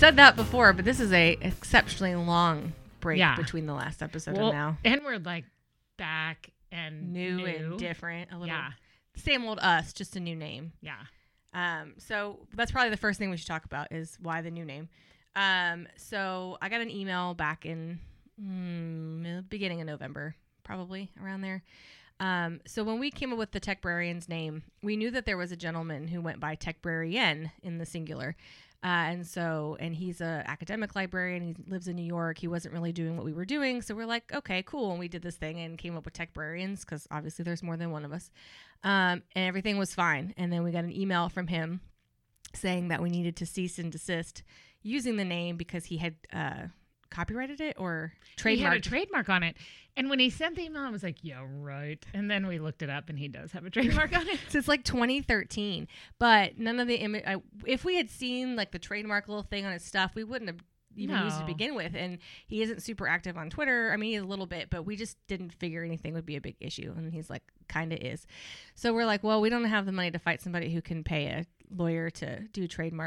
said that before, but this is a exceptionally long break between the last episode and now. And we're like back and new and different. A little, yeah. Same old us, just a new name. Yeah. So that's probably the first thing we should talk about is why the new name. So I got an email back in beginning of November, probably around there. So when we came up with the Techbrarians name, we knew that there was a gentleman who went by Techbrarian in the singular. And he's a academic librarian. He lives in New York. He wasn't really doing what we were doing. So we're like, okay, cool. And we did this thing and came up with Techbrarians because obviously there's more than one of us. And everything was fine. And then we got an email from him saying that we needed to cease and desist using the name because he had copyrighted it or trademarked. He had a trademark on it. And when he sent the email, I was like, yeah, right. And then we looked it up and he does have a trademark on it. So it's like 2013. But none of the if we had seen like the trademark little thing on his stuff, we wouldn't have even used it to begin with. And he isn't super active on Twitter. I mean, he is a little bit, but we just didn't figure anything would be a big issue. And he's like, kind of is. So we're like, well, we don't have the money to fight somebody who can pay a lawyer to do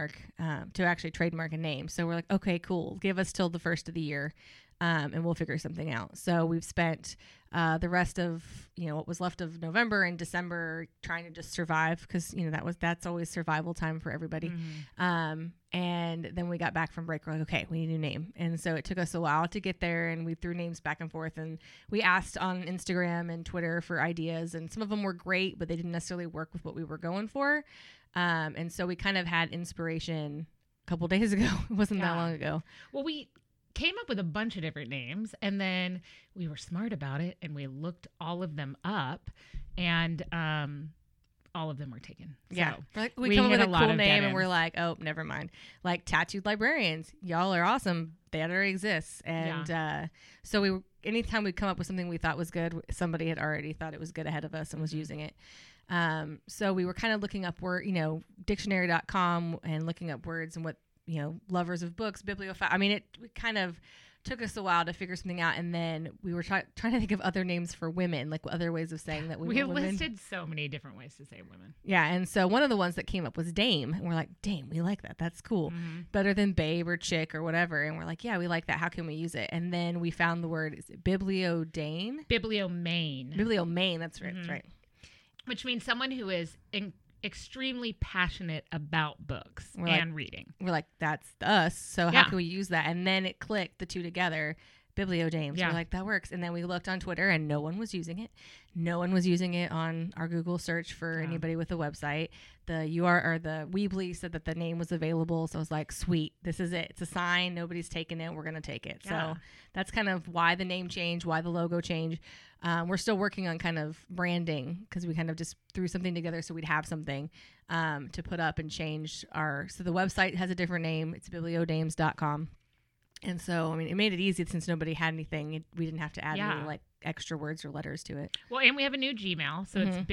to actually trademark a name. So we're like, okay, cool. Give us till the first of the year. And we'll figure something out. So we've spent the rest of what was left of November and December trying to just survive because that's always survival time for everybody. Mm-hmm. And then we got back from break. We're like, okay, we need a new name. And so it took us a while to get there, and we threw names back and forth. And we asked on Instagram and Twitter for ideas, and some of them were great, but they didn't necessarily work with what we were going for. And so we kind of had inspiration a couple days ago. It wasn't that long ago. Well, we came up with a bunch of different names, and then we were smart about it, and we looked all of them up, and all of them were taken. Yeah. So we come up with a cool name, and we're like, oh, never mind. Like Tattooed Librarians. Y'all are awesome. That already exists. And so anytime we come up with something we thought was good, somebody had already thought it was good ahead of us and was using it. So we were kind of looking up dictionary.com and looking up words and what, lovers of books, bibliophile. I mean, it kind of took us a while to figure something out. And then we were trying to think of other names for women, like other ways of saying that we were women. Listed so many different ways to say women. Yeah. And so one of the ones that came up was dame. And we're like, dame, we like that. That's cool. Mm-hmm. Better than babe or chick or whatever. And we're like, yeah, we like that. How can we use it? And then we found the word, is it bibliodane? Bibliomane. Bibliomane. That's right. Mm-hmm. That's right. Which means someone who is extremely passionate about books reading. We're like, that's us. So how can we use that? And then it clicked the two together. Bibliodames. We're like, that works. And then we looked on Twitter and no one was using it. No one was using it on our Google search for anybody with a website. The Weebly said that the name was available. So I was like, sweet, this is it. It's a sign. Nobody's taken it. We're going to take it. Yeah. So that's kind of why the name changed, why the logo changed. We're still working on kind of branding because we kind of just threw something together so we'd have something to put up and change so the website has a different name. It's bibliodames.com. And so, I mean, it made it easy since nobody had anything. We didn't have to add any like extra words or letters to it. Well, and we have a new Gmail. So it's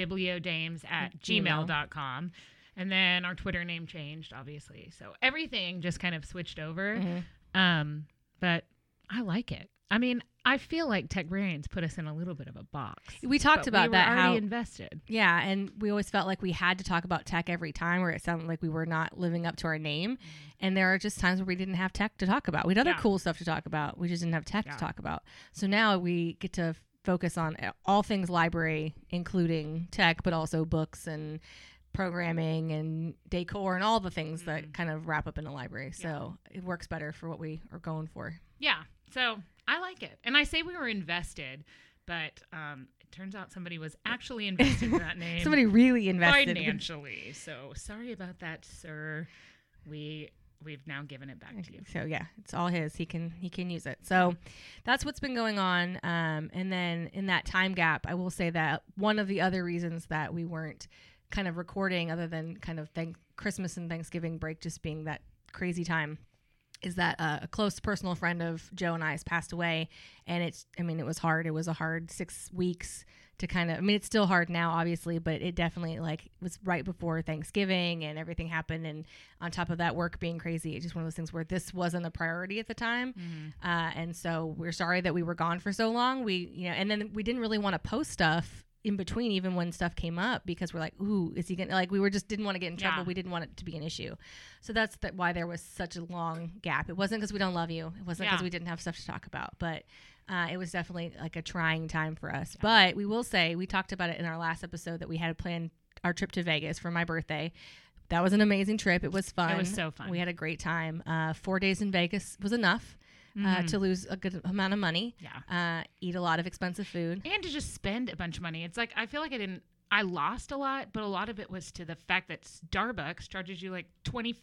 bibliodames@gmail.com. And then our Twitter name changed, obviously. So everything just kind of switched over. Mm-hmm. But I like it. I mean, I feel like Techbrarians put us in a little bit of a box. We talked about that. We were already invested. Yeah, and we always felt like we had to talk about tech every time, where it sounded like we were not living up to our name. And there are just times where we didn't have tech to talk about. We had other cool stuff to talk about. We just didn't have tech to talk about. So now we get to focus on all things library, including tech, but also books and programming and decor and all the things that kind of wrap up in a library. So it works better for what we are going for. Yeah. So I like it. And I say we were invested, but it turns out somebody was actually invested in that name. Somebody really invested. Financially. So sorry about that, sir. We've now given it back to you. So yeah, it's all his. He can use it. So that's what's been going on. And then in that time gap, I will say that one of the other reasons that we weren't kind of recording, other than kind of Christmas and Thanksgiving break just being that crazy time, is that a close personal friend of Joe and I's passed away. And it was hard. It was a hard 6 weeks to it's still hard now, obviously, but it definitely was right before Thanksgiving and everything happened. And on top of that, work being crazy, it's just one of those things where this wasn't a priority at the time. Mm-hmm. And so we're sorry that we were gone for so long. And then we didn't really want to post stuff in between, even when stuff came up, because we're like, ooh, is he gonna, like, we were just didn't want to get in trouble. Yeah. We didn't want it to be an issue. So that's why there was such a long gap. It wasn't because we don't love you. It wasn't because we didn't have stuff to talk about, but it was definitely like a trying time for us. But we will say, we talked about it in our last episode, that we had planned our trip to Vegas for my birthday. That was an amazing trip. It was fun. It was so fun. We had a great time. 4 days in Vegas was enough to lose a good amount of money. Yeah. Eat a lot of expensive food. And to just spend a bunch of money. It's like, I feel like I lost a lot, but a lot of it was to the fact that Starbucks charges you like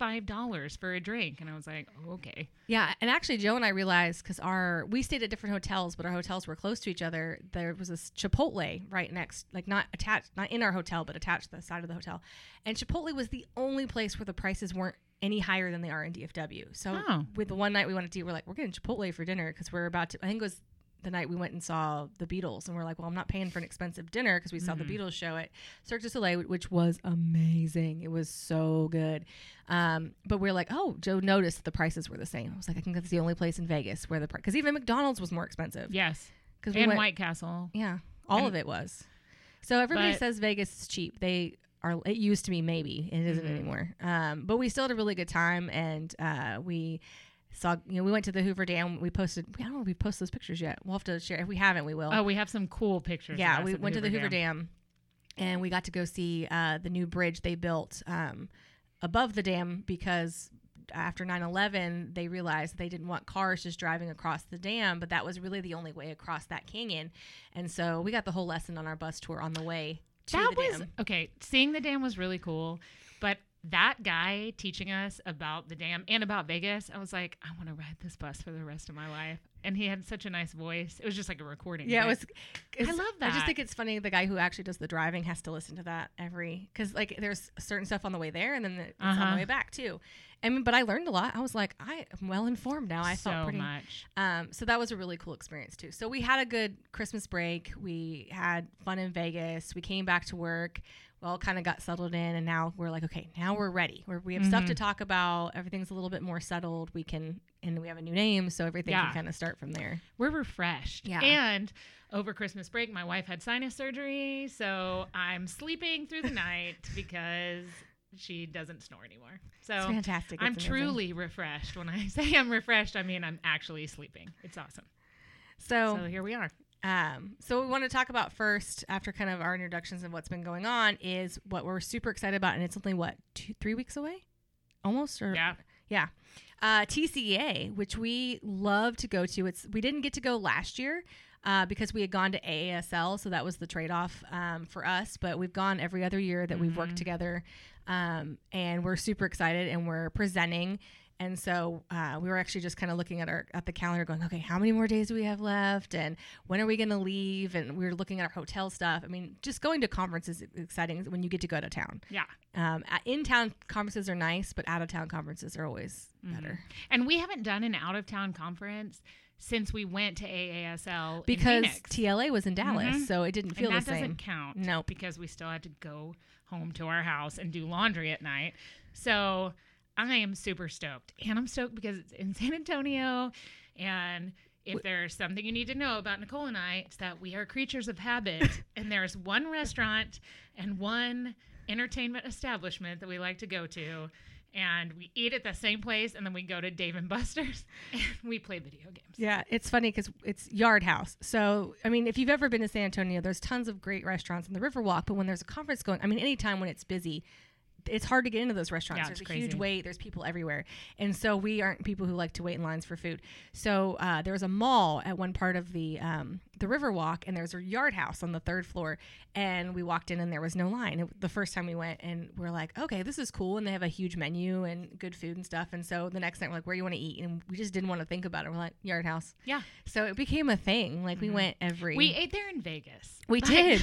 $25 for a drink. And I was like, oh, okay. Yeah. And actually, Joe and I realized, because we stayed at different hotels, but our hotels were close to each other. There was this Chipotle right next, like not in our hotel, but attached to the side of the hotel. And Chipotle was the only place where the prices weren't any higher than they are in DFW. So with the one night we wanted to eat, we're like, we're getting Chipotle for dinner, because we're about to, I think it was the night we went and saw the Beatles, and we're like, well, I'm not paying for an expensive dinner, because we saw the Beatles show at Cirque du Soleil, which was amazing. It was so good. But we're like, oh, Joe noticed that the prices were the same. I was like, I think that's the only place in Vegas where because even McDonald's was more expensive. Yes. And White Castle. Yeah. All of it was. So everybody says Vegas is cheap. It used to be, maybe. It isn't anymore. But we still had a really good time, and we saw, we went to the Hoover Dam. We posted, I don't know if we posted those pictures yet. We'll have to share. If we haven't, we will. Oh, we have some cool pictures. Yeah, we went to the Hoover Dam, and we got to go see the new bridge they built above the dam, because after 9/11, they realized they didn't want cars just driving across the dam, but that was really the only way across that canyon. And so we got the whole lesson on our bus tour on the way to the dam. Okay, seeing the dam was really cool, but that guy teaching us about the dam and about Vegas, I was like, I want to ride this bus for the rest of my life. And he had such a nice voice. It was just like a recording. Yeah, I love that. I just think it's funny, the guy who actually does the driving has to listen to that because like there's certain stuff on the way there, and then it's on the way back too. But I learned a lot. I was like, I am well informed now. I felt pretty much. So that was a really cool experience too. So we had a good Christmas break. We had fun in Vegas. We came back to work. We all kind of got settled in, and now we're like, okay, now we're ready. We have stuff to talk about. Everything's a little bit more settled. And we have a new name, so everything can kind of start from there. We're refreshed. Yeah. And over Christmas break, my wife had sinus surgery, so I'm sleeping through the night because she doesn't snore anymore. So it's fantastic. I'm truly refreshed. When I say I'm refreshed, I mean I'm actually sleeping. It's awesome. So here we are. So what we want to talk about first, after kind of our introductions and what's been going on, is what we're super excited about, and it's only 3 weeks away, almost, or yeah. TCEA, which we love to go to. We didn't get to go last year because we had gone to AASL, so that was the trade-off for us. But we've gone every other year that we've worked together, and we're super excited, and we're presenting. And so we were actually just kind of looking at the calendar going, okay, how many more days do we have left? And when are we going to leave? And we were looking at our hotel stuff. I mean, just going to conferences is exciting when you get to go out of town. Yeah. In-town conferences are nice, but out-of-town conferences are always better. And we haven't done an out-of-town conference since we went to AASL because in Phoenix. TLA was in Dallas, so it didn't feel the same. That doesn't count. No. Because we still had to go home to our house and do laundry at night. So I am super stoked. And I'm stoked because it's in San Antonio. And if there's something you need to know about Nicole and I, it's that we are creatures of habit. And there's one restaurant and one entertainment establishment that we like to go to. And we eat at the same place, and then we go to Dave & Buster's, and we play video games. Yeah, it's funny because it's Yard House. So, I mean, if you've ever been to San Antonio, there's tons of great restaurants in the Riverwalk, but when there's a conference going, I mean, anytime when it's busy, it's hard to get into those restaurants. There's a huge wait. There's people everywhere. And so we aren't people who like to wait in lines for food. So there was a mall at one part of the Riverwalk, and there's a Yard House on the 3rd floor. And we walked in, and there was no line. The first time we went, and we're like, okay, this is cool. And they have a huge menu and good food and stuff. And so the next night, we're like, where do you want to eat? And we just didn't want to think about it. We're like, Yard House. Yeah. So it became a thing. Like we went We ate there in Vegas. We did.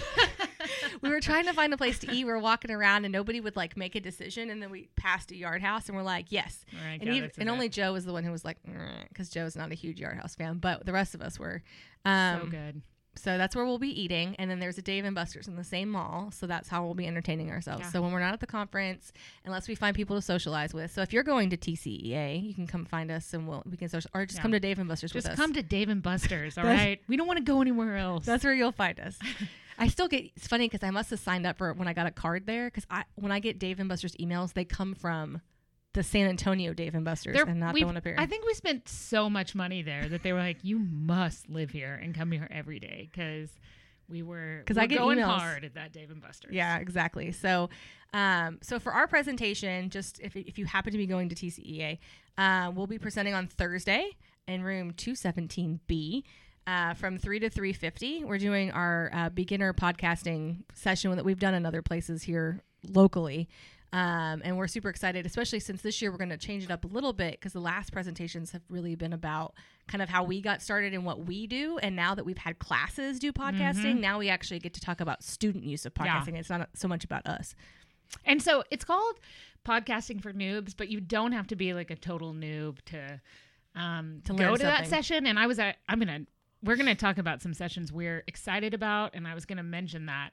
We were trying to find a place to eat. We were walking around, and nobody would like make a decision. And then we passed a Yard House, and we're like, yes. Right, and only Joe was the one who was like, because Joe's not a huge Yard House fan, but the rest of us were. So good. So that's where we'll be eating. And then there's a Dave & Buster's in the same mall. So that's how we'll be entertaining ourselves. Yeah. So when we're not at the conference, unless we find people to socialize with. So if you're going to TCEA, you can come find us, and we can social, or just come to Dave & Buster's with us. Just come to Dave & Buster's, all right? We don't want to go anywhere else. That's where you'll find us. I still get, it's funny because I must have signed up for it when I got a card there, because when I get Dave & Buster's emails, they come from the San Antonio Dave & Buster's and not the one up here. I think we spent so much money there that they were like, you must live here and come here every day, because I get going emails hard at that Dave & Buster's. Yeah, exactly. So, so for our presentation, just if you happen to be going to TCEA, we'll be presenting on Thursday in room 217B. From 3 to 3:50. We're doing our beginner podcasting session that we've done in other places here locally. And we're super excited, especially since this year we're going to change it up a little bit, because the last presentations have really been about kind of how we got started and what we do. And now that we've had classes do podcasting, now we actually get to talk about student use of podcasting. Yeah. It's not so much about us. And so it's called Podcasting for Noobs, but you don't have to be like a total noob to go to that session. And we're going to talk about some sessions we're excited about, and I was going to mention that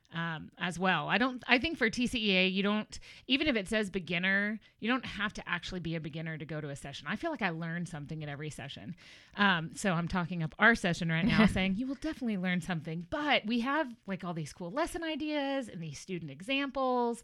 as well. I think for TCEA, you don't, even if it says beginner, you don't have to actually be a beginner to go to a session. I feel like I learn something at every session. So I'm talking up our session right now saying you will definitely learn something, but we have like all these cool lesson ideas and these student examples.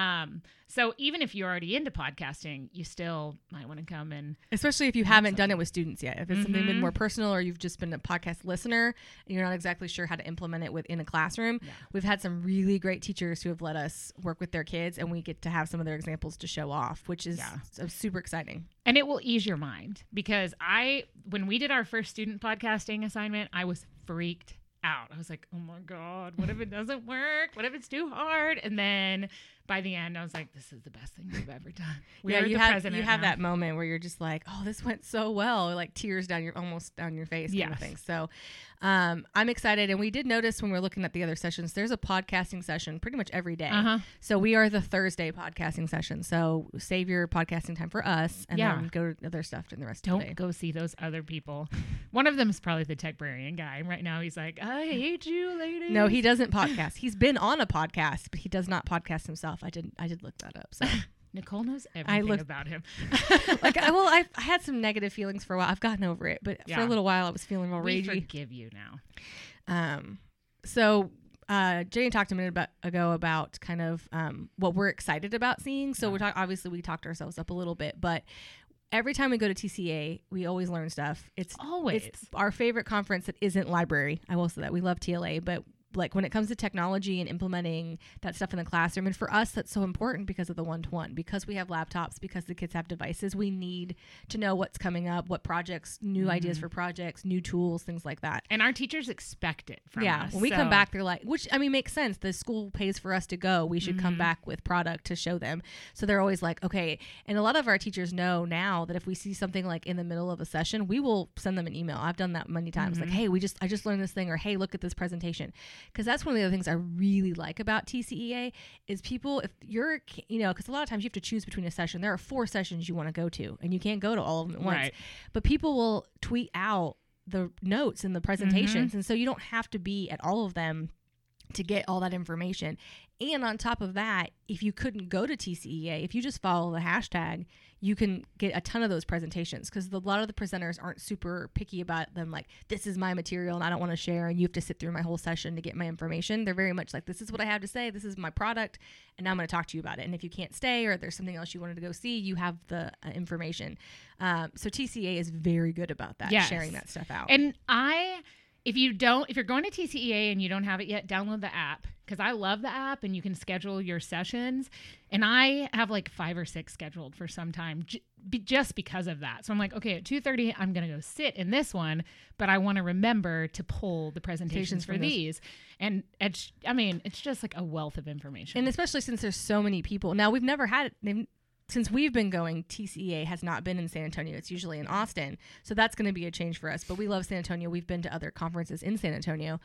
So even if you're already into podcasting, you still might want to come and, especially if you haven't done it with students yet, if it's something a bit more personal, or you've just been a podcast listener and you're not exactly sure how to implement it within a classroom. Yeah. We've had some really great teachers who have let us work with their kids, and we get to have some of their examples to show off, which is super exciting. And it will ease your mind, because when we did our first student podcasting assignment, I was freaked out. I was like, oh my God, what if it doesn't work? What if it's too hard? And then by the end, I was like, this is the best thing we've ever done. You have that moment where you're just like, oh, this went so well, like tears almost down your face kind of thing. So I'm excited. And we did notice when we're looking at the other sessions, there's a podcasting session pretty much every day. So we are the Thursday podcasting session. So save your podcasting time for us, and then go to other stuff in the rest of the day. Don't go see those other people. One of them is probably the Techbrarian guy. Right now he's like, I hate you, ladies. No, he doesn't podcast. He's been on a podcast, but he does not podcast himself. I did look that up. So Nicole knows everything about him. I had some negative feelings for a while. I've gotten over it, but for a little while I was feeling real ragey. We forgive you now. So Jane talked a minute ago about kind of what we're excited about seeing. So we talked ourselves up a little bit, but every time we go to TCA, we always learn stuff. It's our favorite conference that isn't library. I will say that. We love TLA, but like when it comes to technology and implementing that stuff in the classroom, and for us that's so important because of the one-to-one, because we have laptops, because the kids have devices, we need to know what's coming up, what projects, new ideas for projects, new tools, things like that. And our teachers expect it from us. When we come back, they're like, which I mean makes sense, the school pays for us to go, we should come back with product to show them. So they're always like, okay. And a lot of our teachers know now that if we see something like in the middle of a session, we will send them an email. I've done that many times, like, hey, I just learned this thing, or hey, look at this presentation. Because that's one of the other things I really like about TCEA is people, if you're, because a lot of times you have to choose between a session. There are 4 sessions you want to go to, and you can't go to all of them at once. Right. But people will tweet out the notes and the presentations, and so you don't have to be at all of them to get all that information. And on top of that, if you couldn't go to TCEA, if you just follow the hashtag, you can get a ton of those presentations, because a lot of the presenters aren't super picky about them. Like, this is my material and I don't want to share, and you have to sit through my whole session to get my information. They're very much like, this is what I have to say. This is my product, and now I'm going to talk to you about it. And if you can't stay, or there's something else you wanted to go see, you have the information. So TCEA is very good about that, sharing that stuff out. And if you're going to TCEA and you don't have it yet, download the app, because I love the app and you can schedule your sessions. And I have like 5 or 6 scheduled for some time just because of that. So I'm like, okay, at 2:30, I'm going to go sit in this one, but I want to remember to pull the presentations for these. And it's just like a wealth of information. And especially since there's so many people. Now, we've never had it. Since we've been going, TCEA has not been in San Antonio. It's usually in Austin. So that's going to be a change for us. But we love San Antonio. We've been to other conferences in San Antonio.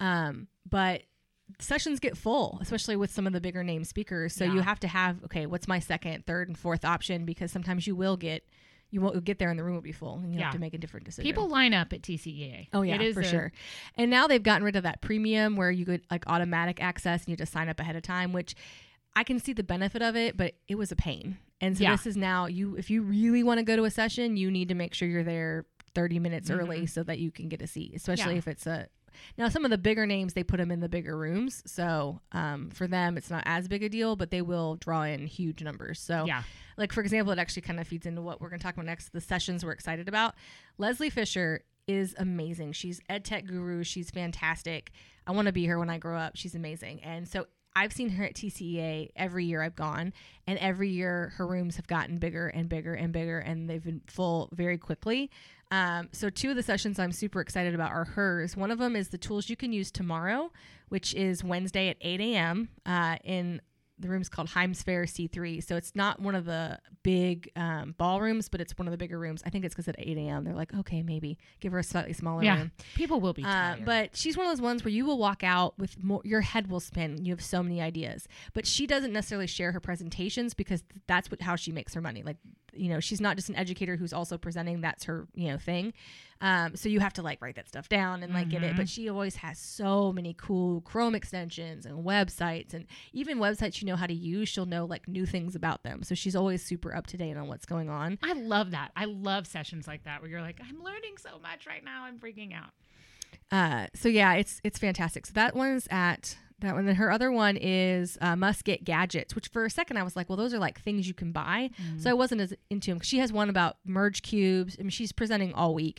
But sessions get full, especially with some of the bigger name speakers. So you have to have, okay, what's my second, third, and fourth option? Because sometimes you won't get there and the room will be full, and you have to make a different decision. People line up at TCEA. Oh yeah, for sure. And now they've gotten rid of that premium where you get like automatic access and you just sign up ahead of time, which I can see the benefit of it, but it was a pain. And so this is now, if you really want to go to a session, you need to make sure you're there 30 minutes early so that you can get a seat, especially if it's Now, some of the bigger names, they put them in the bigger rooms. So for them, it's not as big a deal, but they will draw in huge numbers. So like, for example, it actually kind of feeds into what we're going to talk about next, the sessions we're excited about. Leslie Fisher is amazing. She's ed tech guru. She's fantastic. I want to be her when I grow up. She's amazing. And so I've seen her at TCEA every year I've gone, and every year her rooms have gotten bigger and bigger and bigger, and they've been full very quickly. So 2 of the sessions I'm super excited about are hers. One of them is the tools you can use tomorrow, which is Wednesday at 8 a.m. In the room's called Heimsfair C3. So it's not one of the big ballrooms, but it's one of the bigger rooms. I think it's because at 8 a.m. they're like, okay, maybe give her a slightly smaller room. People will be tired. But she's one of those ones where you will walk out with more, your head will spin. You have so many ideas. But she doesn't necessarily share her presentations because that's how she makes her money. Like, you know, she's not just an educator who's also presenting. That's her, you know, thing. So you have to like write that stuff down and like get it. But she always has so many cool Chrome extensions and websites, and even websites you know how to use. She'll know like new things about them. So she's always super up to date on what's going on. I love that. I love sessions like that where you're like, I'm learning so much right now. I'm freaking out. So yeah, it's fantastic. So that one's at that one. Then her other one is Must Get Gadgets, which for a second I was like, well, those are like things you can buy. So I wasn't as into them. She has one about merge cubes. I mean, she's presenting all week.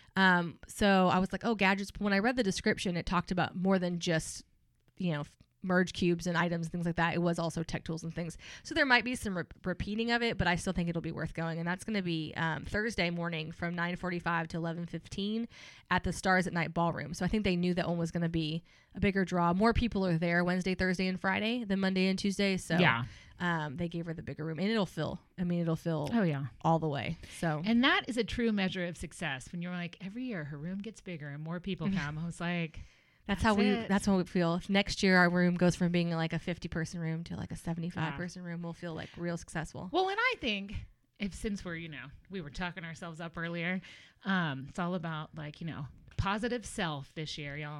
So I was like, oh, gadgets. But when I read the description, it talked about more than just, you know, merge cubes and items and things like that. It was also tech tools and things. So there might be some repeating of it, but I still think it'll be worth going. And that's going to be Thursday morning from 9:45 to 11:15 at the Stars at Night Ballroom. So I think they knew that one was going to be a bigger draw. More people are there Wednesday, Thursday, and Friday than Monday and Tuesday. So they gave her the bigger room, and it'll fill. I mean, it'll fill all the way. So, and that is a true measure of success. When you're like, every year her room gets bigger and more people come. I was like, That's how we feel. If next year our room goes from being like a 50-person room to like a 75-person room, we'll feel like real successful. Well, and I think since we're, you know, we were talking ourselves up earlier, it's all about like, you know, positive self this year, y'all.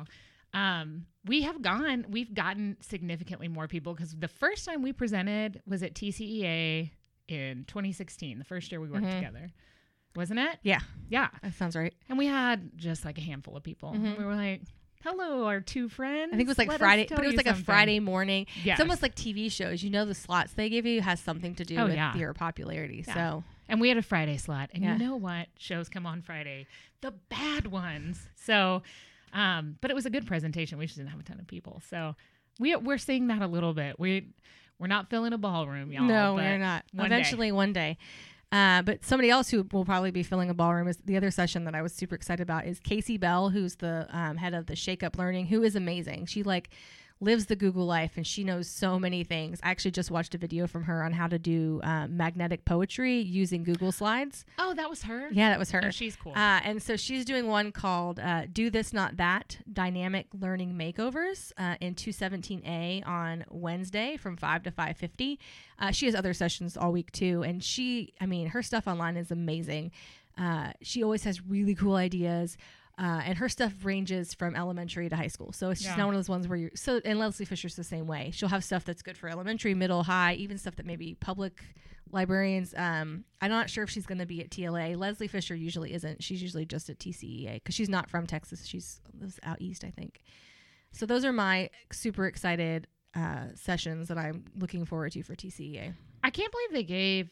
We've gotten significantly more people because the first time we presented was at TCEA in 2016, the first year we worked together. Wasn't it? Yeah. Yeah. That sounds right. And we had just like a handful of people. We were like, hello, our 2 friends. I think it was like Friday, but it was like something. A Friday morning. Yes. It's almost like TV shows. You know, the slots they give you has something to do with your popularity. Yeah. So, and we had a Friday slot, and you know what? Shows come on Friday, the bad ones. So, but it was a good presentation. We just didn't have a ton of people. So we're seeing that a little bit. We're not filling a ballroom, y'all. No, we're not. Eventually, one day. But somebody else who will probably be filling a ballroom is the other session that I was super excited about is Casey Bell, who's the head of the Shake Up Learning, who is amazing. She like lives the Google life and she knows so many things. I actually just watched a video from her on how to do magnetic poetry using Google Slides. Oh, that was her? Yeah, that was her. Oh, she's cool. And so she's doing one called Do This Not That, Dynamic Learning Makeovers in 217A on Wednesday from 5 to 5:50. She has other sessions all week too. And her stuff online is amazing. She always has really cool ideas. And her stuff ranges from elementary to high school. So it's just not one of those ones where and Leslie Fisher's the same way. She'll have stuff that's good for elementary, middle, high, even stuff that maybe public librarians. I'm not sure if she's going to be at TLA. Leslie Fisher usually isn't. She's usually just at TCEA because she's not from Texas. She lives out east, I think. So those are my super excited sessions that I'm looking forward to for TCEA. I can't believe they gave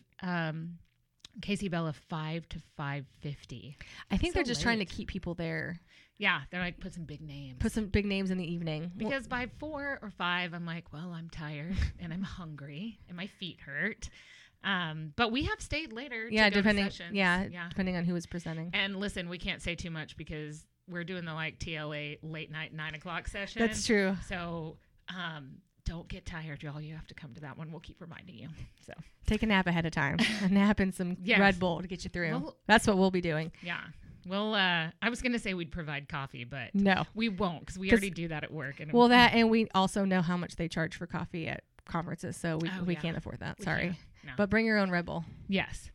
Casey Bell 5 to 5:50. I think they're just trying to keep people there. Yeah, they're like, put some big names. Put some big names in the evening. Because by 4 or 5, I'm like, well, I'm tired and I'm hungry and my feet hurt. But we have stayed later. Depending on who is presenting. And listen, we can't say too much because we're doing the like TLA late night 9 o'clock session. That's true. So, don't get tired, y'all. You have to come to that one. We'll keep reminding you. So take a nap ahead of time. A nap and some Red Bull to get you through. Well, that's what we'll be doing. Yeah. Well, I was going to say we'd provide coffee, but no, we won't because we already do that at work. And and we also know how much they charge for coffee at conferences, so we can't afford that. Sorry. No. But bring your own Red Bull. Yes.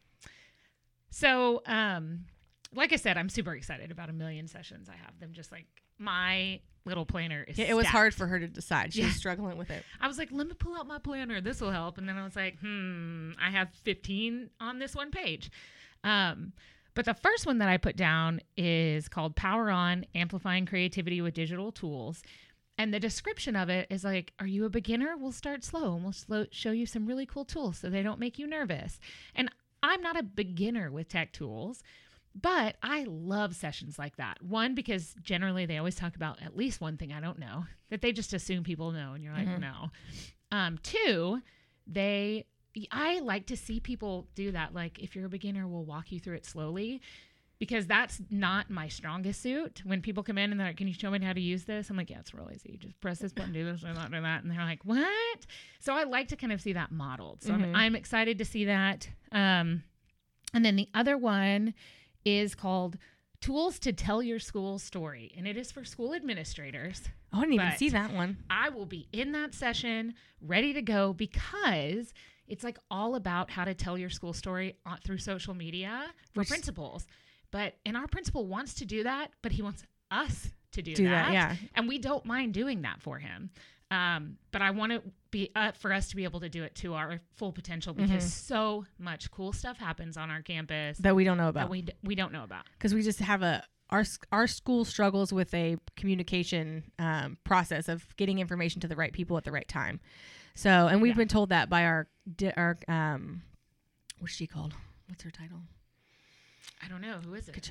So, like I said, I'm super excited about 1,000,000 sessions. I have them just like my little planner is it was hard for her to decide. She was struggling with it. I was like, let me pull out my planner. This will help. And then I was like, I have 15 on this one page. But But the first one that I put down is called Power On, Amplifying Creativity with Digital Tools. And the description of it is like, are you a beginner? We'll start slow and we'll show you some really cool tools so they don't make you nervous. And I'm not a beginner with tech tools, but I love sessions like that. One, because generally they always talk about at least one thing I don't know that they just assume people know. And you're like, no. Two, I like to see people do that. Like, if you're a beginner, we'll walk you through it slowly, because that's not my strongest suit. When people come in and they're like, can you show me how to use this? I'm like, yeah, it's real easy. Just press this button, do this, do that, do that. And they're like, what? So I like to kind of see that modeled. So I'm excited to see that. And then the other one is called Tools to Tell Your School Story. And it is for school administrators. I didn't even see that one. I will be in that session ready to go, because it's like all about how to tell your school story through social media for principals. And our principal wants to do that, but he wants us to do that. Yeah. And we don't mind doing that for him. But I want to be for us to be able to do it to our full potential, because so much cool stuff happens on our campus that we don't know about. That we don't know about. Because we just have our school struggles with a communication process of getting information to the right people at the right time. So, and we've been told that by our what's she called? What's her title? I don't know. Who is it?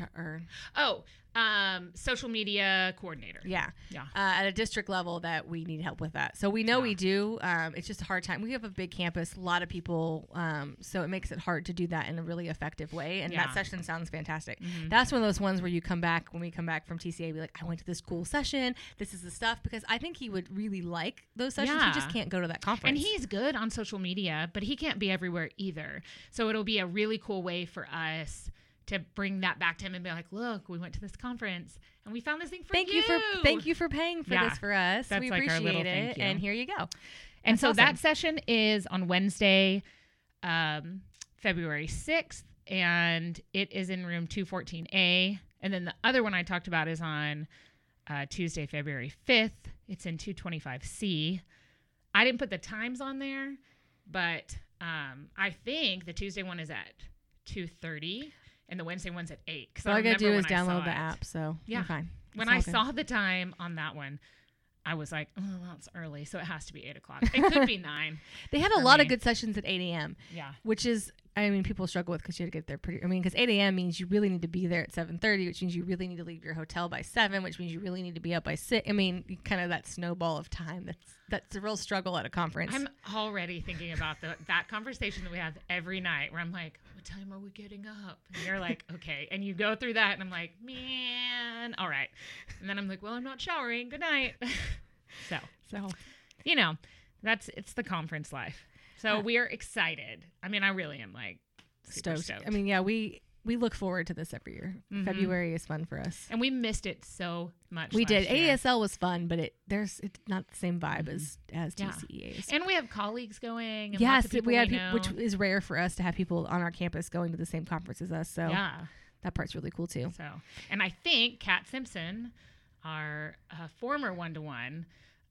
Social media coordinator. Yeah. At a district level, that we need help with that. So we know we do. It's just a hard time. We have a big campus, a lot of people. So it makes it hard to do that in a really effective way. And that session sounds fantastic. That's one of those ones where you come back, when we come back from TCA, be like, I went to this cool session. This is the stuff, because I think he would really like those sessions. He just can't go to that conference. And he's good on social media, but he can't be everywhere either. So it'll be a really cool way for us to bring that back to him and be like, look, we went to this conference and we found this thing for you. Thank you for paying for this for us. That's we like appreciate our little it. thank you. And here you go. And so that session is on Wednesday, February 6th, and it is in room 214A. And then the other one I talked about is on Tuesday, February 5th. It's in 225C. I didn't put the times on there, but I think the Tuesday one is at 2:30. And the Wednesday one's at 8. All I gotta do is download the app, so you're fine. When I saw the time on that one, I was like, oh, well, it's early, so it has to be 8 o'clock. It could be 9. They had a lot of good sessions at 8 a.m. Yeah. Which is, I mean, people struggle with, because you had to get there because 8 a.m. means you really need to be there at 7:30, which means you really need to leave your hotel by 7, which means you really need to be up by 6. I mean, kind of that snowball of time. That's a real struggle at a conference. I'm already thinking about that conversation that we have every night, where I'm like, what time are we getting up? And you're like, okay. And you go through that, and I'm like, man, all right. And then I'm like, well, I'm not showering. Good night. So, you know, it's the conference life. So we are excited. I mean, I really am like stoked. I mean, yeah, we look forward to this every year. February is fun for us. And we missed it so much. We did. ASL was fun, but it's not the same vibe as TCEAs. And we have colleagues going. And yes, lots of we had which is rare for us to have people on our campus going to the same conference as us. So that part's really cool too. So, and I think Kat Simpson, our former one-to-one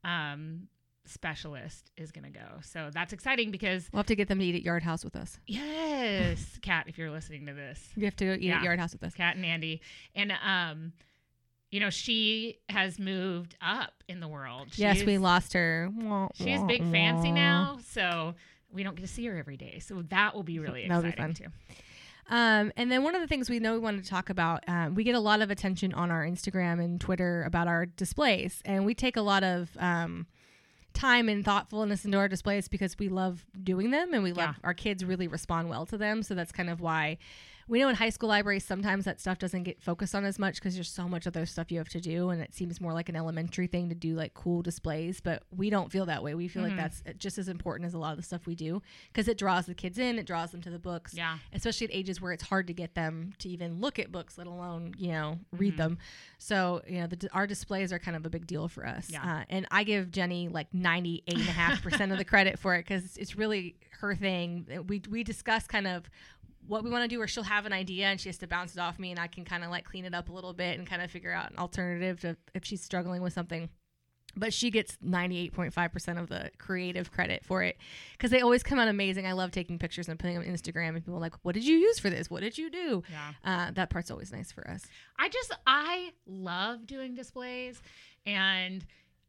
specialist, is going to go. So that's exciting, because we'll have to get them to eat at Yard House with us. Yes. Kat, if you're listening to this, you have to eat at Yard House with us. Kat and Andy. And, you know, she has moved up in the world. We lost her. She's big fancy now, so we don't get to see her every day. So that will be really exciting fun too. And then one of the things we know we wanted to talk about, we get a lot of attention on our Instagram and Twitter about our displays, and we take a lot of time and thoughtfulness into our displays, because we love doing them, and we love our kids really respond well to them. So that's kind of why we know in high school libraries sometimes that stuff doesn't get focused on as much, because there's so much other stuff you have to do, and it seems more like an elementary thing to do, like cool displays. But we don't feel that way. We feel like that's just as important as a lot of the stuff we do, because it draws the kids in, it draws them to the books, especially at ages where it's hard to get them to even look at books, let alone read them. So our displays are kind of a big deal for us. And I give Jenny like 98.5% of the credit for it, because it's really her thing. We discuss kind of what we want to do, or she'll have an idea and she has to bounce it off me, and I can kind of like clean it up a little bit and kind of figure out an alternative to if she's struggling with something. But she gets 98.5% of the creative credit for it because they always come out amazing. I love taking pictures and putting them on Instagram, and people are like, what did you use for this? What did you do? Yeah. That part's always nice for us. I love doing displays, and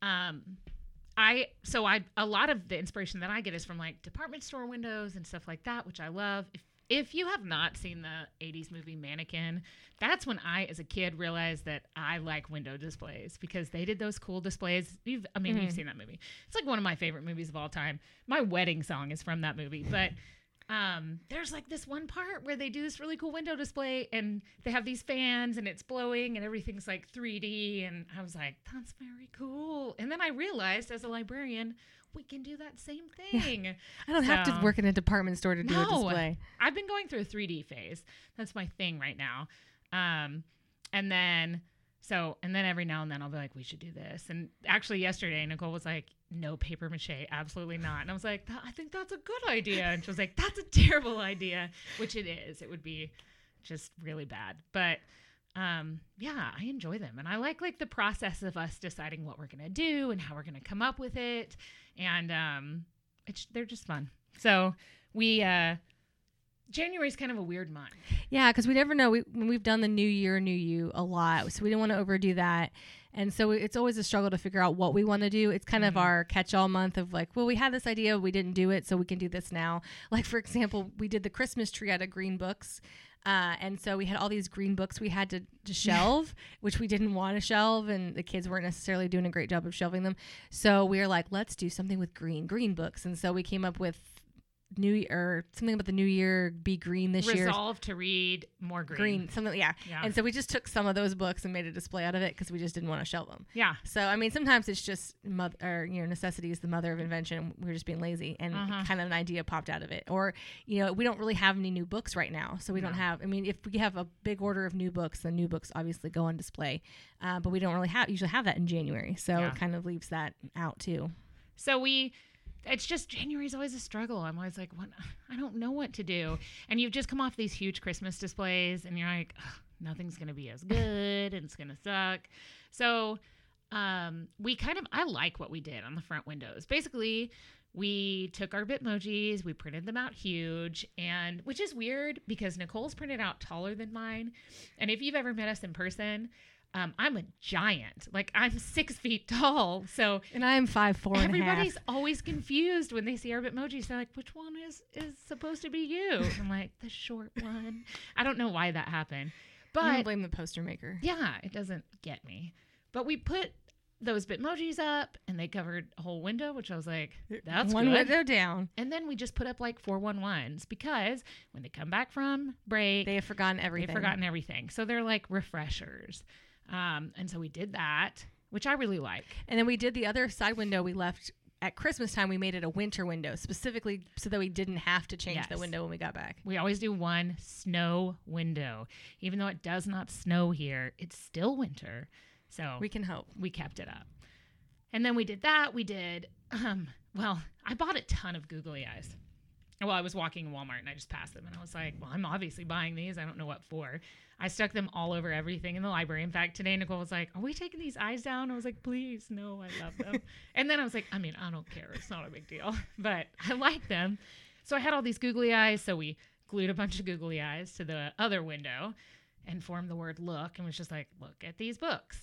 a lot of the inspiration that I get is from like department store windows and stuff like that, which I love. If you have not seen the 80s movie Mannequin, that's when I, as a kid, realized that I like window displays because they did those cool displays. You've seen that movie. It's like one of my favorite movies of all time. My wedding song is from that movie. But there's like this one part where they do this really cool window display and they have these fans and it's blowing and everything's like 3D. And I was like, that's very cool. And then I realized as a librarian, we can do that same thing. Yeah. I don't have to work in a department store to do a display. I've been going through a 3D phase. That's my thing right now. And then every now and then I'll be like, we should do this. And actually yesterday, Nicole was like, no paper mache, absolutely not. And I was like, I think that's a good idea. And she was like, that's a terrible idea, which it is. It would be just really bad. But yeah, I enjoy them. And I like the process of us deciding what we're going to do and how we're going to come up with it. And they're just fun. So January is kind of a weird month. Yeah, because we never know. We've done the New Year, New You a lot. So we didn't want to overdo that. And so it's always a struggle to figure out what we want to do. It's kind of our catch-all month of like, well, we had this idea, we didn't do it, so we can do this now. Like, for example, we did the Christmas tree out of green books. And so we had all these green books we had to shelve, which we didn't want to shelve, and the kids weren't necessarily doing a great job of shelving them. So we were like, let's do something with green books. And so we came up with something about the new year, be green this year. Resolve to read more green. Something, yeah. And so we just took some of those books and made a display out of it because we just didn't want to shelve them. Yeah. So, I mean, sometimes it's just necessity is the mother of invention. We're just being lazy and kind of an idea popped out of it. Or, we don't really have any new books right now. So we don't have, if we have a big order of new books, the new books obviously go on display. But we don't really usually have that in January. So it kind of leaves that out too. So it's just January's always a struggle. I'm always like, what? I don't know what to do. And you've just come off these huge Christmas displays and you're like, nothing's going to be as good and it's going to suck. So I like what we did on the front windows. Basically, we took our Bitmojis, we printed them out huge, and which is weird because Nicole's printed out taller than mine. And if you've ever met us in person, I'm a giant. Like, I'm 6 feet tall. So, and I'm 5'4". Everybody's always confused when they see our Bitmojis. They're like, which one is supposed to be you? I'm like, the short one. I don't know why that happened. But I don't blame the poster maker. Yeah, it doesn't get me. But we put those Bitmojis up and they covered a whole window, which I was like, that's one good. window down. And then we just put up like 411s because when they come back from break, they have forgotten everything. So they're like refreshers. And so we did that, which I really like. And then we did the other side window we left at Christmas time. We made it a winter window specifically so that we didn't have to change the window when we got back. We always do one snow window. Even though it does not snow here, it's still winter. So we can hope. We kept it up. And then we did that. We did, I bought a ton of googly eyes. Well, I was walking in Walmart and I just passed them and I was like, well, I'm obviously buying these. I don't know what for. I stuck them all over everything in the library. In fact, today Nicole was like, are we taking these eyes down? I was like, please, no, I love them. And then I was like, I don't care. It's not a big deal, but I like them. So I had all these googly eyes. So we glued a bunch of googly eyes to the other window and formed the word look and was just like, look at these books.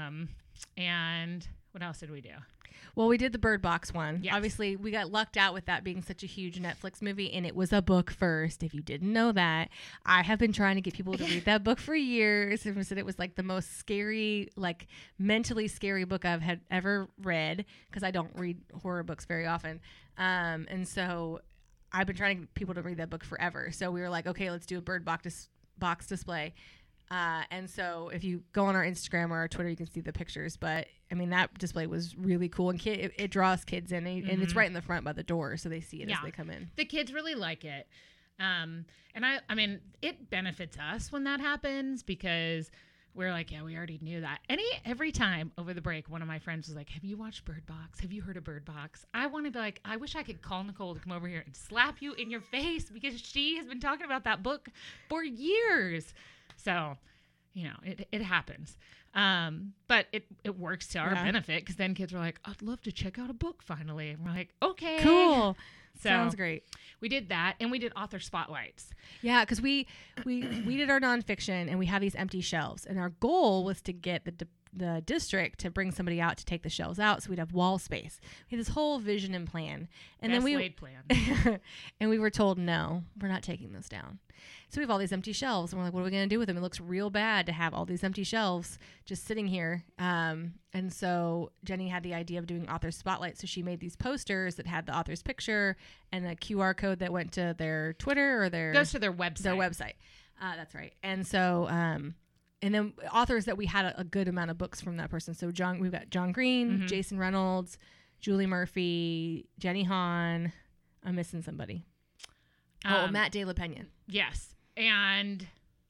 And what else did we do? Well, we did the Bird Box one. Yes. Obviously, we got lucked out with that being such a huge Netflix movie, and it was a book first. If you didn't know that, I have been trying to get people to read that book for years. And said it was like the most scary, like mentally scary book I've had ever read because I don't read horror books very often. And so I've been trying to get people to read that book forever. So we were like, okay, let's do a Bird Box display. And so if you go on our Instagram or our Twitter, you can see the pictures. But, that display was really cool. And it draws kids in. And it's right in the front by the door, so they see it as they come in. The kids really like it. And it benefits us when that happens because we're like, yeah, we already knew that. Every time over the break, one of my friends was like, have you watched Bird Box? Have you heard of Bird Box? I want to be like, I wish I could call Nicole to come over here and slap you in your face because she has been talking about that book for years. So, you know, it happens. But it works to our benefit, because then kids are like, I'd love to check out a book finally. And we're like, okay. Cool. So sounds great. We did that, and we did author spotlights. Yeah, because we did our nonfiction, and we have these empty shelves, and our goal was to get the district to bring somebody out to take the shelves out, so we'd have wall space. We had this whole vision and plan, and Best then laid plan. and we were told, no, we're not taking those down. So we have all these empty shelves, and we're like, what are we going to do with them? It looks real bad to have all these empty shelves just sitting here. And so Jenny had the idea of doing author spotlights. So she made these posters that had the author's picture and a QR code that went to their Twitter or goes to their website. That's right. And so, and then authors that we had a good amount of books from that person. So we've got John Green, Jason Reynolds, Julie Murphy, Jenny Han. I'm missing somebody. Matt De La Pena. Yes. And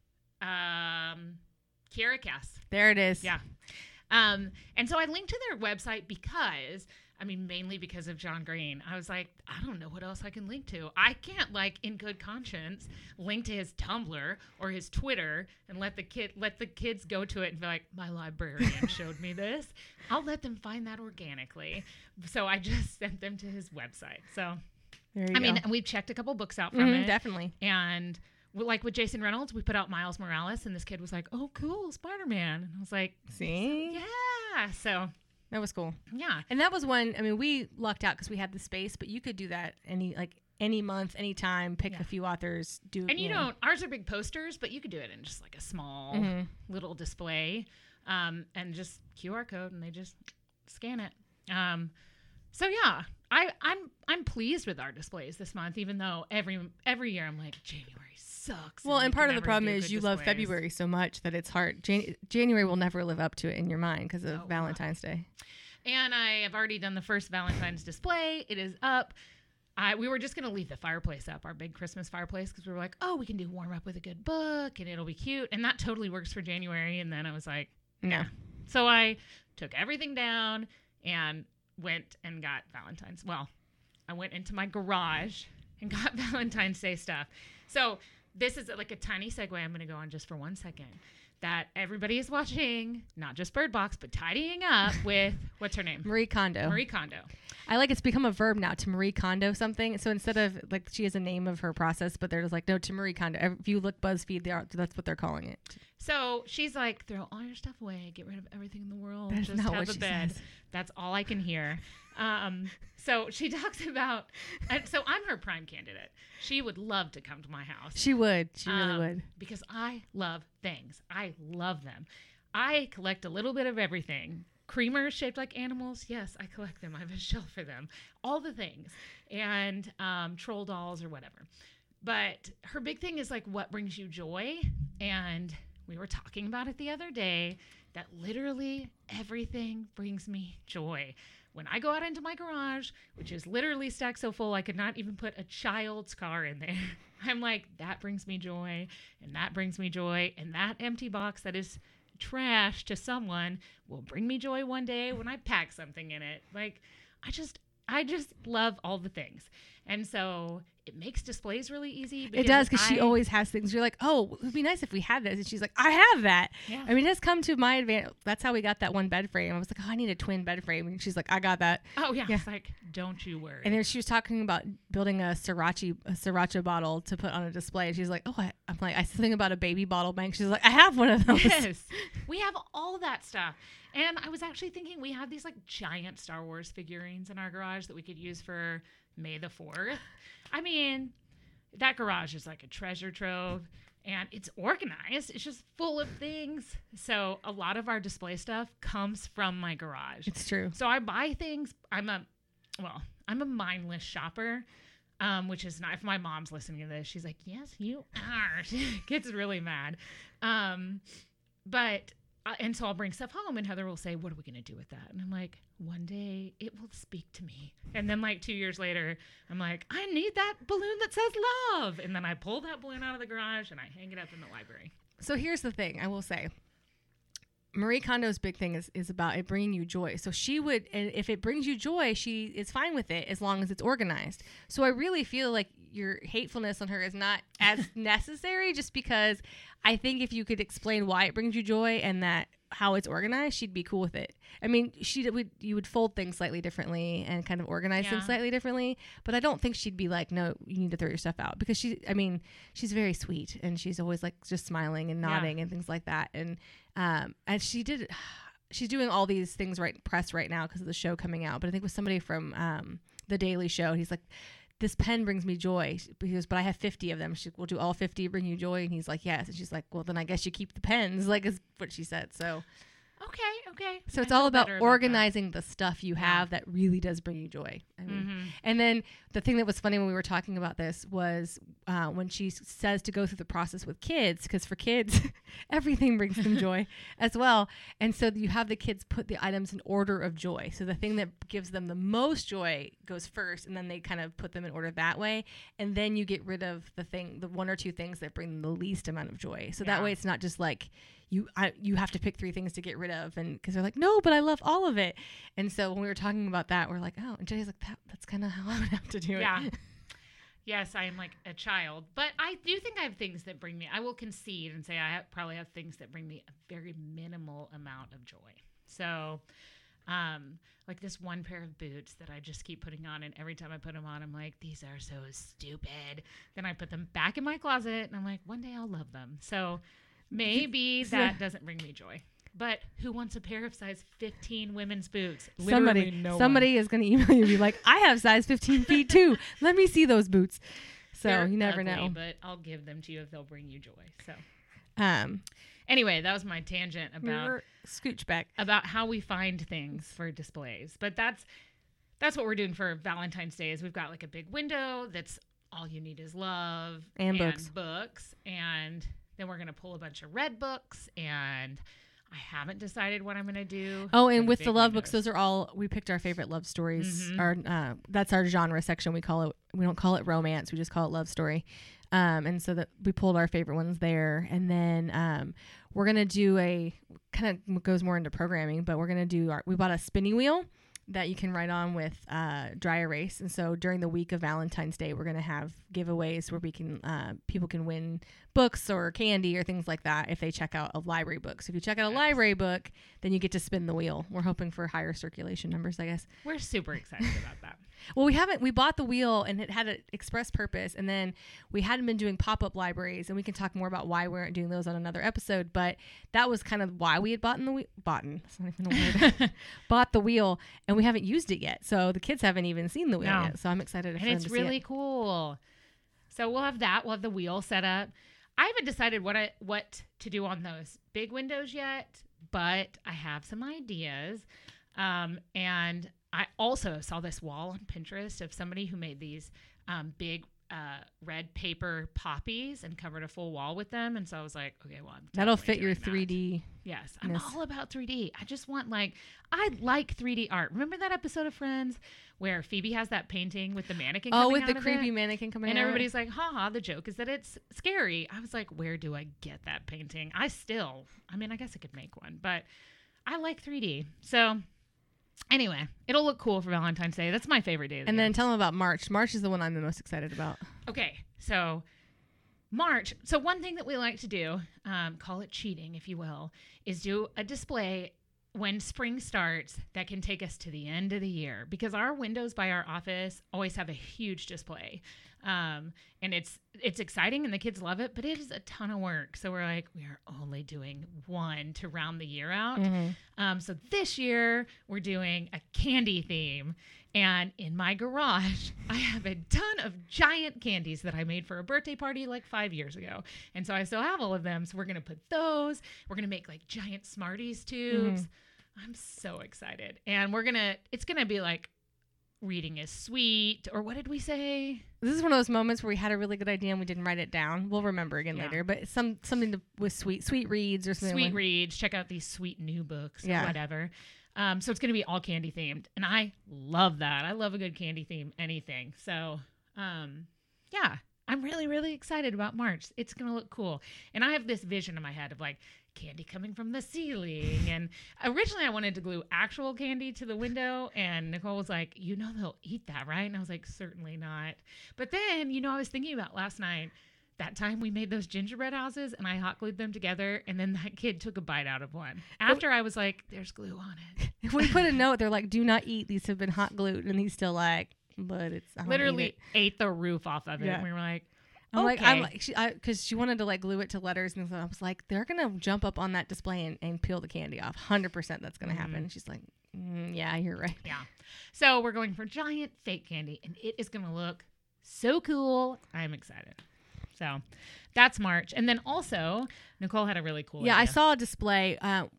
Kiera Cass. There it is. Yeah. And so I linked to their website because, mainly because of John Green. I was like, I don't know what else I can link to. I can't, in good conscience, link to his Tumblr or his Twitter and let the kids go to it and be like, my librarian showed me this. I'll let them find that organically. So I just sent them to his website. So, there you go. We've checked a couple books out from it. Definitely. And like with Jason Reynolds, we put out Miles Morales, and this kid was like, oh, cool, Spider-Man. And I was like, see? Yeah. So that was cool. Yeah. And that was one, we lucked out because we had the space, but you could do that any month, any time, pick a few authors, do. And you don't, ours are big posters, but you could do it in just like a small little display, and just QR code, and they just scan it. So yeah, I'm pleased with our displays this month, even though every year I'm like, January sucks. Well, and part of the problem is you love February so much that it's hard. January will never live up to it in your mind because of Valentine's Day. And I have already done the first Valentine's display. It is up. We were just going to leave the fireplace up, our big Christmas fireplace, because we were like, oh, we can do warm up with a good book and it'll be cute. And that totally works for January. And then I was like, no. So I took everything down and went and got Valentine's. Well, I went into my garage and got Valentine's Day stuff. So this is like a tiny segue I'm going to go on just for 1 second. That everybody is watching, not just Bird Box, but tidying up with, what's her name? Marie Kondo. Marie Kondo. I like it's become a verb now, to Marie Kondo something. So instead of, she has a name of her process, but they're just like, no, to Marie Kondo. If you look BuzzFeed, that's what they're calling it. So she's like, throw all your stuff away, get rid of everything in the world, That's just not have what a she bed. says. That's all I can hear. So she talks about, so I'm her prime candidate. She would love to come to my house. She would. She really would. Because I love things. I love them. I collect a little bit of everything. Creamers shaped like animals. Yes, I collect them. I have a shelf for them. All the things. And troll dolls or whatever. But her big thing is what brings you joy? And we were talking about it the other day, that literally everything brings me joy. When I go out into my garage, which is literally stacked so full I could not even put a child's car in there, I'm like, that brings me joy, and that brings me joy, and that empty box that is trash to someone will bring me joy one day when I pack something in it. I just love all the things. And so it makes displays really easy. It does, because she always has things. You're like, oh, it would be nice if we had this. And she's like, I have that. Yeah. It has come to my advantage. That's how we got that one bed frame. I was like, oh, I need a twin bed frame. And she's like, I got that. Oh, yeah. It's like, don't you worry. And then she was talking about building a sriracha bottle to put on a display. And she's like, oh, I'm like, I said something about a baby bottle bank. She's like, I have one of those. Yes. We have all that stuff. And I was actually thinking we have these giant Star Wars figurines in our garage that we could use for May the 4th. That garage is like a treasure trove, and it's organized. It's just full of things. So a lot of our display stuff comes from my garage. It's true. So I buy things. I'm a mindless shopper, which is not, if my mom's listening to this, she's like, yes, you are. She gets really mad. And so I'll bring stuff home, and Heather will say, what are we going to do with that? And I'm like, one day it will speak to me. And then 2 years later, I'm like, I need that balloon that says love. And then I pull that balloon out of the garage and I hang it up in the library. So here's the thing I will say. Marie Kondo's big thing is about it bringing you joy. So she would, and if it brings you joy, she is fine with it as long as it's organized. So I really feel like your hatefulness on her is not as necessary, just because I think if you could explain why it brings you joy and that how it's organized, she'd be cool with it. I mean, you would fold things slightly differently and kind of organize things slightly differently, but I don't think she'd be like, no, you need to throw your stuff out, because she's very sweet and she's always like just smiling and nodding and things like that. And she's doing all these things press right now because of the show coming out. But I think with somebody from The Daily Show, he's like, this pen brings me joy. He goes, but I have 50 of them. She's like, will do all 50 bring you joy? And he's like, yes. And she's like, well, then I guess you keep the pens, like is what she said. So okay. So it's all about organizing the stuff you have that really does bring you joy. I mean, and then the thing that was funny when we were talking about this was when she says to go through the process with kids, because for kids, everything brings them joy as well. And so you have the kids put the items in order of joy. So the thing that gives them the most joy goes first, and then they kind of put them in order that way. And then you get rid of the one or two things that bring them the least amount of joy. So that way it's not just like, you have to pick 3 things to get rid of, and because they're like, no, but I love all of it. And so when we were talking about that, we're like, oh, and Jenny's like, that's kind of how I would have to do it. Yes, I am like a child, but I do think I have things that bring me, I will concede and say probably have things that bring me a very minimal amount of joy. So like this one pair of boots that I just keep putting on, and every time I put them on, I'm like, these are so stupid. Then I put them back in my closet and I'm like, one day I'll love them. So maybe that doesn't bring me joy. But who wants a pair of size 15 women's boots? Somebody is going to email you and be like, I have size 15 feet too. Let me see those boots. So They're you never ugly, know. But I'll give them to you if they'll bring you joy. So anyway, that was my tangent about scooch back about how we find things for displays. But that's what we're doing for Valentine's Day. Is we've got like a big window that's all you need is love and books, and then we're gonna pull a bunch of red books, and I haven't decided what I'm gonna do. Oh, and with the love books, those are all, we picked our favorite love stories. That's our genre section. We don't call it romance. We just call it love story. And so that we pulled our favorite ones there. And then we're going to do kind of goes more into programming, but we're going to do we bought a spinning wheel that you can write on with dry erase. And so during the week of Valentine's Day, we're going to have giveaways where people can win books or candy or things like that if they check out a library book. So if you check out a library book, then you get to spin the wheel. We're hoping for higher circulation numbers, I guess. We're super excited about that. Well, we bought the wheel and it had an express purpose, and then we hadn't been doing pop-up libraries, and we can talk more about why we aren't doing those on another episode, but that was kind of why we had that's not even a word, bought the wheel, and we haven't used it yet. So the kids haven't even seen the wheel yet. So I'm excited for them to see it. And it's really cool. So we'll have that. We'll have the wheel set up. I haven't decided what to do on those big windows yet, but I have some ideas. And I also saw this wall on Pinterest of somebody who made these big red paper poppies and covered a full wall with them. And so I was like, okay, well, that'll fit your 3D. Yes, I'm all about 3D. I just want I like 3D art. Remember that episode of Friends where Phoebe has that painting with the mannequin coming out? Oh, with the creepy mannequin coming out. And everybody's like, haha, the joke is that it's scary. I was like, where do I get that painting? I guess I could make one, but I like 3D. So anyway, it'll look cool for Valentine's Day. That's my favorite day of the year. Then tell them about March. March is the one I'm the most excited about. Okay, so March. So one thing that we like to do, call it cheating, if you will, is do a display when spring starts that can take us to the end of the year, because our windows by our office always have a huge display. And it's exciting and the kids love it, but it is a ton of work. So we're like, we are only doing one to round the year out. So this year we're doing a candy theme, and in my garage, I have a ton of giant candies that I made for a birthday party like 5 years ago. And so I still have all of them. So we're going to put those, we're going to make like giant Smarties tubes. I'm so excited. And it's going to be like reading is sweet, or what did we say? This is one of those moments where we had a really good idea and we didn't write it down. We'll remember again later, but something with sweet reads or something. Sweet reads. Check out these sweet new books or whatever. So it's going to be all candy themed, and I love that. I love a good candy theme, anything. So, I'm really, really excited about March. It's going to look cool. And I have this vision in my head of like candy coming from the ceiling. And originally I wanted to glue actual candy to the window. And Nicole was like, they'll eat that, right? And I was like, certainly not. But then, I was thinking about last night, that time we made those gingerbread houses and I hot glued them together. And then that kid took a bite out of one. After I was like, there's glue on it. We put a note. They're like, do not eat. These have been hot glued. And he's still like, but it's literally ate the roof off of it. Yeah. And we were like, because she wanted to like glue it to letters, and so I was like, they're gonna jump up on that display and peel the candy off. 100% that's gonna happen. And she's like, yeah, you're right. Yeah. So we're going for giant fake candy, and it is gonna look so cool. I'm excited. So that's March, and then also Nicole had a really cool idea. I saw a display.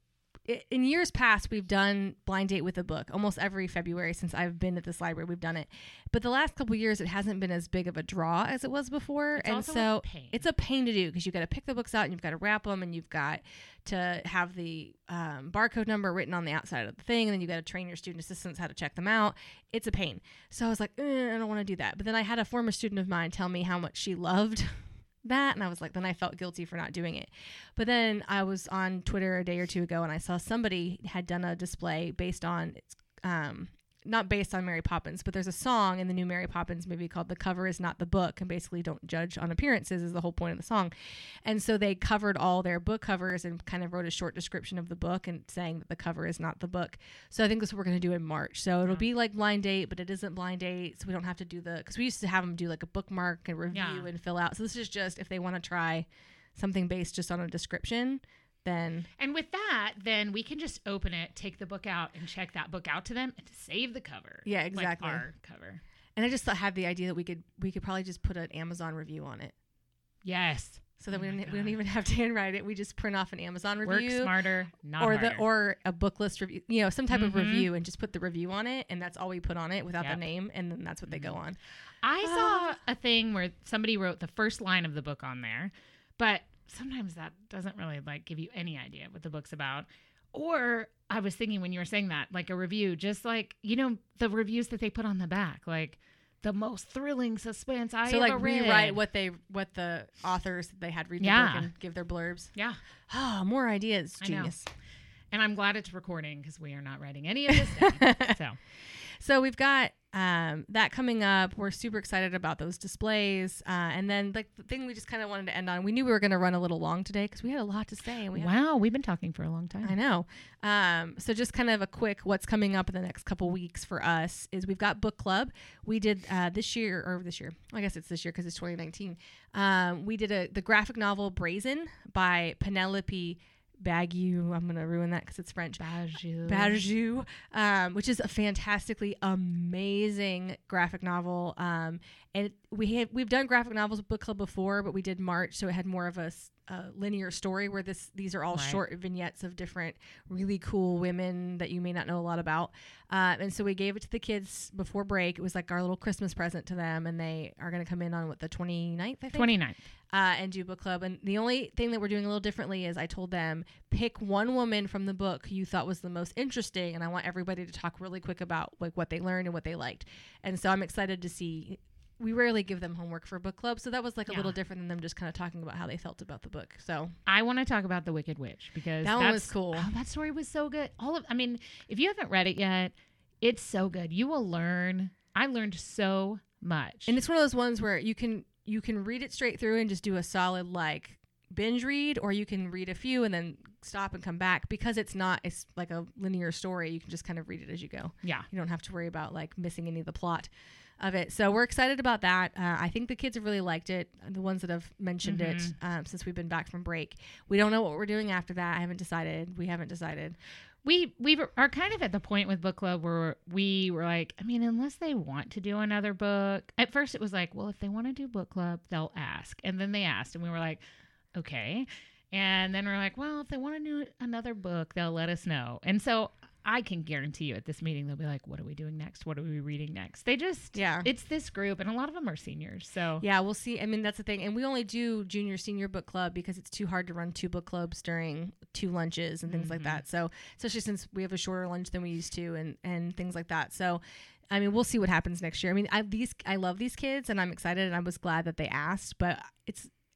In years past, we've done blind date with a book almost every February since I've been at this library. We've done it, but the last couple of years, it hasn't been as big of a draw as it was before, and so it's a pain to do because you've got to pick the books out and you've got to wrap them and you've got to have the barcode number written on the outside of the thing, and then you got to train your student assistants how to check them out. It's a pain. So I was like, I don't want to do that. But then I had a former student of mine tell me how much she loved that, and I was like, then I felt guilty for not doing it. But then I was on Twitter a day or two ago and I saw somebody had done a display based on not based on Mary Poppins, but there's a song in the new Mary Poppins movie called The Cover Is Not the Book, and basically don't judge on appearances is the whole point of the song. And so they covered all their book covers and kind of wrote a short description of the book and saying that the cover is not the book. So I think that's what we're going to do in March. So it'll be like blind date, but it isn't blind date, so we don't have to do because we used to have them do like a bookmark and review and fill out. So this is just if they want to try something based just on a description, then. And with that, then we can just open it, take the book out, and check that book out to them and save the cover. Yeah, exactly. Like our cover. And I just had the idea that we could probably just put an Amazon review on it. Yes. So that we don't even have to handwrite it. We just print off an Amazon review. Work smarter, not harder. Or a book list review, some type of review, and just put the review on it, and that's all we put on it without the name, and then that's what they go on. I saw a thing where somebody wrote the first line of the book on there, but sometimes that doesn't really give you any idea what the book's about. Or I was thinking when you were saying that, like a review, just the reviews that they put on the back, like the most thrilling suspense I ever read. Rewrite what the authors they had read the book and give their blurbs. Yeah. Oh, more ideas. Genius. And I'm glad it's recording because we are not writing any of this down. So we've got that coming up. We're super excited about those displays. And then the thing we just kind of wanted to end on, we knew we were going to run a little long today because we had a lot to say. And we've been talking for a long time. I know. So just kind of a quick what's coming up in the next couple weeks for us is we've got book club. We did this year. I guess it's this year because it's 2019. We did the graphic novel Brazen by Penelope Bagiu. I'm going to ruin that because it's French. Bagiu, which is a fantastically amazing graphic novel. And we've done graphic novels book club before, but we did March, so it had more of a linear story where these are all short vignettes of different really cool women that you may not know a lot about. And so we gave it to the kids before break. It was like our little Christmas present to them, and they are going to come in on the 29th, I think? 29th. And do book club. And the only thing that we're doing a little differently is I told them, pick one woman from the book who you thought was the most interesting, and I want everybody to talk really quick about what they learned and what they liked. And so I'm excited to see. We rarely give them homework for book club, so that was a little different than them just kind of talking about how they felt about the book. So I want to talk about The Wicked Witch because that one was cool. Oh, that story was so good. If you haven't read it yet, it's so good. You will learn. I learned so much, and it's one of those ones where you can read it straight through and just do a solid binge read, or you can read a few and then stop and come back because it's like a linear story. You can just kind of read it as you go. Yeah, you don't have to worry about missing any of the plot of it. So we're excited about that. I think the kids have really liked it, the ones that have mentioned it since we've been back from break. We don't know what we're doing after that. We haven't decided. We are kind of at the point with book club where we were like, unless they want to do another book. At first it was like, well, if they want to do book club, they'll ask. And then they asked and we were like, okay. And then we're like, well, if they want to do another book, they'll let us know. And so I can guarantee you at this meeting, they'll be like, what are we doing next? What are we reading next? It's this group, and a lot of them are seniors. So yeah, we'll see. That's the thing. And we only do junior, senior book club because it's too hard to run 2 book clubs during 2 lunches and things like that. So especially since we have a shorter lunch than we used to and things like that. So we'll see what happens next year. I love these kids and I'm excited and I was glad that they asked, but it's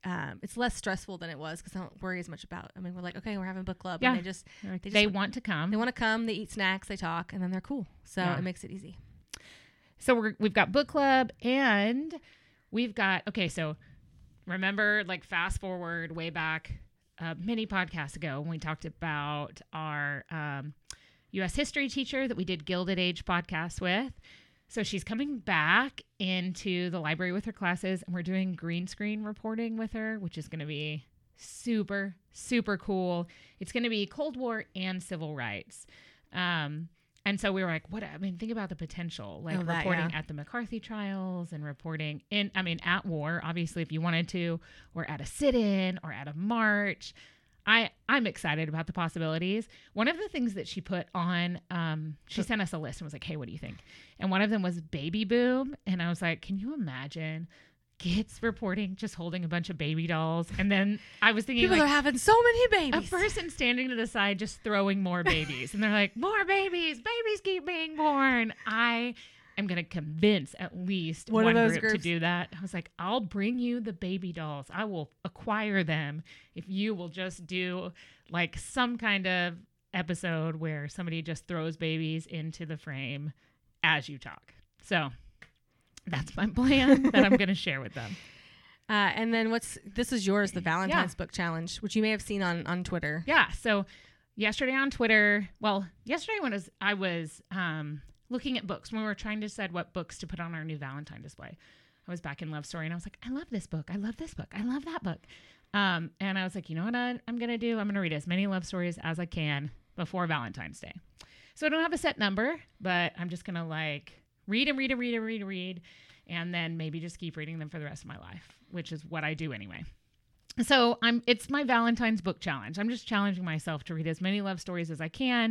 it's less stressful than it was because I don't worry as much about. I mean, we're like, okay, we're having book club, Yeah. and they want to come. They want to come. They eat snacks. They talk, and then they're cool. So Yeah. it makes it easy. So we've got book club, and we've got so remember, like, fast forward way back many podcasts ago when we talked about our U.S. history teacher that we did Gilded Age podcast with. So she's coming back into the library with her classes, and we're doing green screen reporting with her, which is going to be super, super cool. It's going to be Cold War and civil rights. And so we were like, think about the potential, like reporting at the McCarthy trials and reporting at war, obviously, if you wanted to, or at a sit-in or at a march. I'm excited about the possibilities. One of the things that she put on, she sent us a list and was like, hey, what do you think? And one of them was baby boom. And I was like, can you imagine kids reporting just holding a bunch of baby dolls? And then I was thinking, people are having so many babies. A person standing to the side just throwing more babies. And they're like, more babies. Babies keep being born. I am going to convince at least one group to do that. I was like, I'll bring you the baby dolls. I will acquire them if you will just do like some kind of episode where somebody just throws babies into the frame as you talk. So that's my plan that I'm going to share with them. And then this is yours, the Valentine's Book Challenge, which you may have seen on Twitter. Yeah. So yesterday on Twitter, when I was looking at books, when we were trying to decide what books to put on our new Valentine display, I was back in Love Story and I was like, I love this book. I love this book. I love that book. And I was like, you know what I'm going to do? I'm going to read as many love stories as I can before Valentine's Day. So I don't have a set number, but I'm just going to like read and read, and then maybe just keep reading them for the rest of my life, which is what I do anyway. So it's my Valentine's book challenge. I'm just challenging myself to read as many love stories as I can.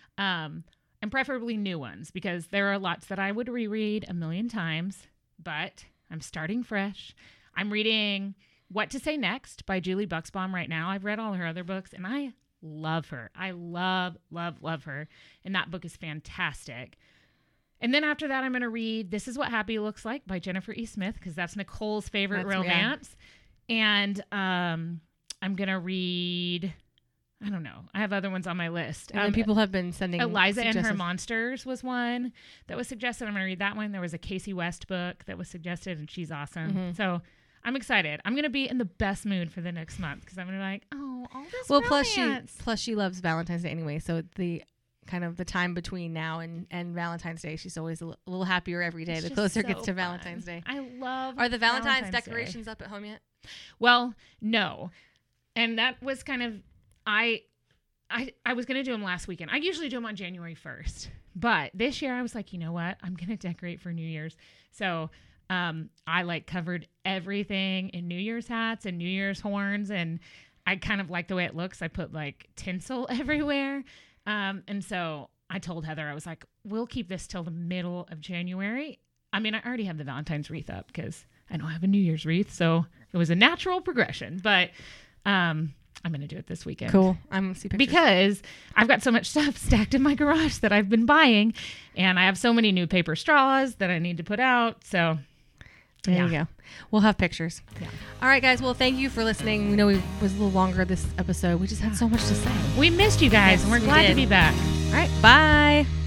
And preferably new ones, because there are lots that I would reread a million times, but I'm starting fresh. I'm reading What to Say Next by Julie Buxbaum right now. I've read all her other books, and I love her. I love, love, love her. And that book is fantastic. And then after that, I'm going to read This Is What Happy Looks Like by Jennifer E. Smith, because that's Nicole's favorite romance. Yeah. And I'm going to read... I don't know. I have other ones on my list. And people have been sending Eliza and Her Monsters was one that was suggested. I'm going to read that one. There was a Casey West book that was suggested, and she's awesome. Mm-hmm. So I'm excited. I'm going to be in the best mood for the next month because I'm going to be like, oh, all this romance. Plus she loves Valentine's Day anyway. So the kind of the time between now and Valentine's Day, she's always a little happier every day. The closer it gets to Valentine's Day. I love Are the Valentine's decorations up at home yet? Well, no. And that was kind of... I was going to do them last weekend. I usually do them on January 1st. But this year I was like, you know what? I'm going to decorate for New Year's. So I covered everything in New Year's hats and New Year's horns. And I kind of like the way it looks. I put tinsel everywhere. And so I told Heather, I was like, we'll keep this till the middle of January. I mean, I already have the Valentine's wreath up because I don't have a New Year's wreath. So it was a natural progression. But I'm going to do it this weekend. Cool. I'm going to see pictures. Because I've got so much stuff stacked in my garage that I've been buying. And I have so many new paper straws that I need to put out. So there you go. We'll have pictures. Yeah. All right, guys. Well, thank you for listening. We know it was a little longer this episode. We just had so much to say. We missed you guys, and we're glad to be back. All right. Bye.